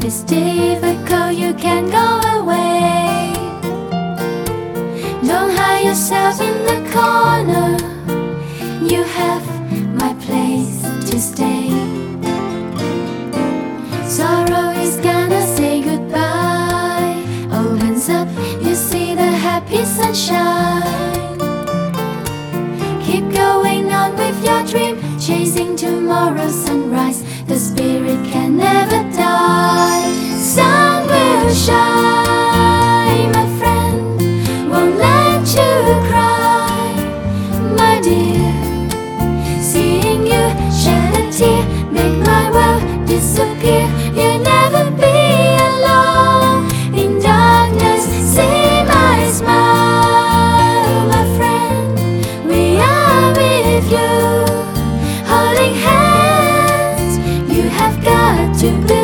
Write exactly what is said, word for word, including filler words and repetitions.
is difficult, you can't go away. Don't hide yourself in the corner, you have my place to stay. Sorrow is gonna say goodbye. Opens up, you see the happy sunshine. Keep going on with your dream, chasing tomorrow's sunrise. The spirit can never die. Sun will shine, my friend, won't let you cry, my dear. Seeing you shed a tear make my world disappear. You'll never be alone in darkness. See my smile, my friend, we are with you, holding hands. You have got to believe.